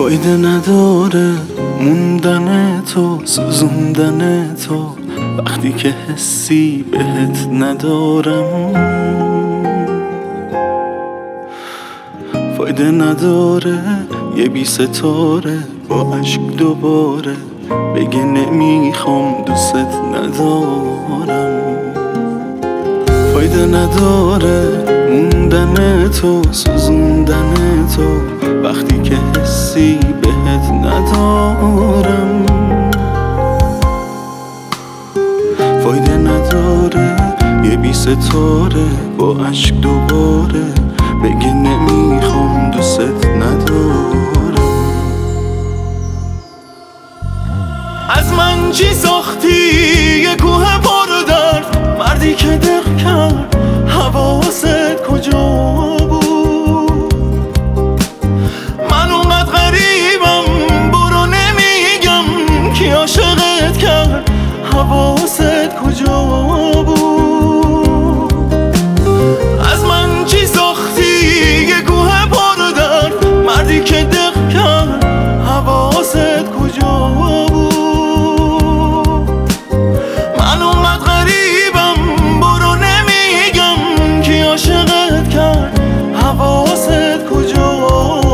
فایده نداره موندن تو، سوزوندن تو وقتی که حسی بهت ندارم. فایده نداره یه بی ستاره با عشق دوباره بگه نمیخوام دوست ندارم. فایده نداره موندن تو، سوزوندن تو وقتی که حسی بهت ندارم. فایده نداره یه بی ستاره با عشق دوباره بگه نمیخوام دوست ندارم. از من چی ساختی یه کوه پر درد، مردی که دق کرد حواست کجا بود؟ من اونقدر غریبم برو نمیگم کی عاشقت کرد حواست کجا بود؟ از من چی ساختی یه کوه پر درد، مردی که دق کرد حواست کجا بود؟ من اونقدر غریبم برو نمیگم کی عاشقت کرد حواست کجا بود؟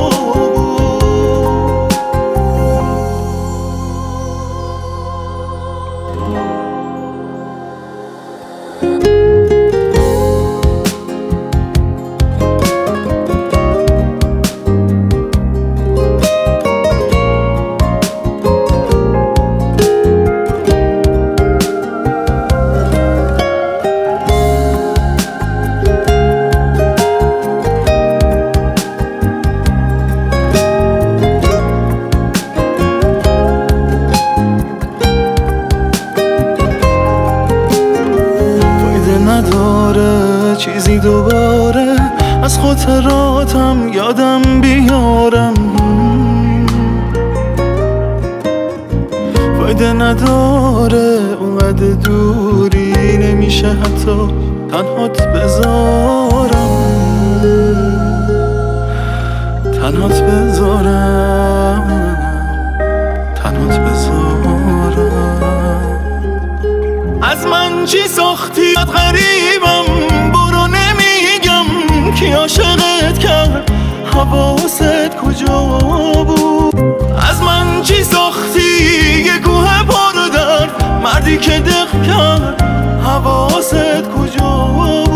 نداره چیزی دوباره از خاطراتم یادم بیارم. فایده نداره اونقدر دوری نمیشه حتی تنهات بذارم. تنهات بذارم، تنهات بذارم. از من چی ساختی غریبم برو نمیگم کی عاشقت کرد حواست کجا بود؟ از من چی ساختی یه کوه پر درد، مردی که دق کرد حواست کجا بود؟